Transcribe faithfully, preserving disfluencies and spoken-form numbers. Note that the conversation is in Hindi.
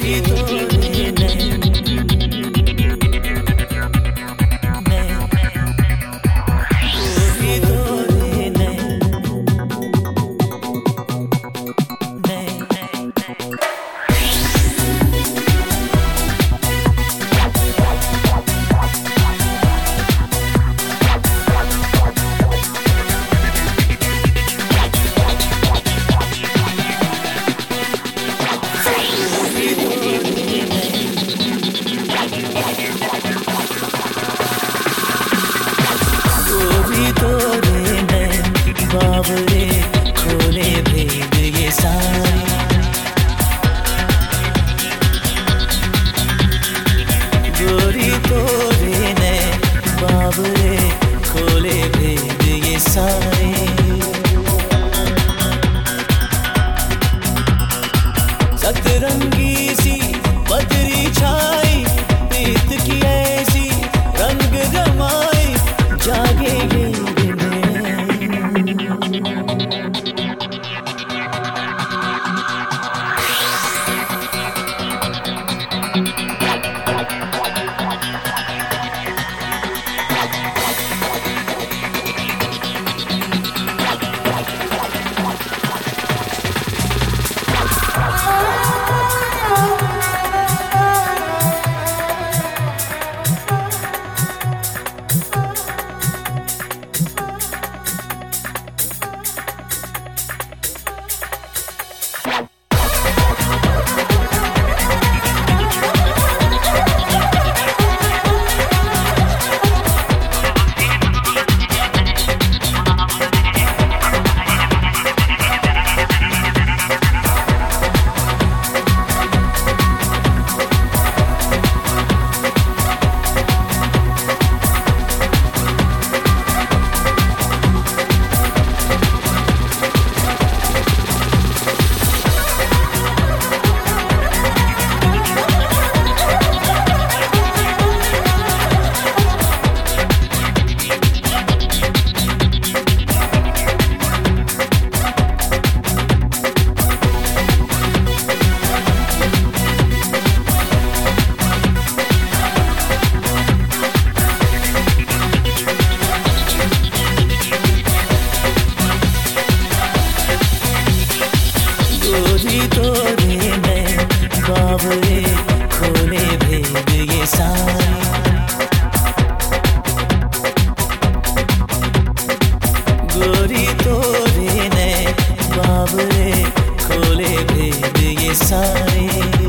गोरी तोरे नैन गोरी तोरे नैन तोरे नैन बावरे खोले भेद ये सारे गोरी तोरे नैन बावरे खोले भेद ये सारे सतरंगी सी बदरी छाई प्रीत की ऐसी रंग रमाई जागे ये गोरी तोरे नैन बावरे खोले भेद ये सारे गोरी तोरे नैन बावरे खोले भेद ये सारे।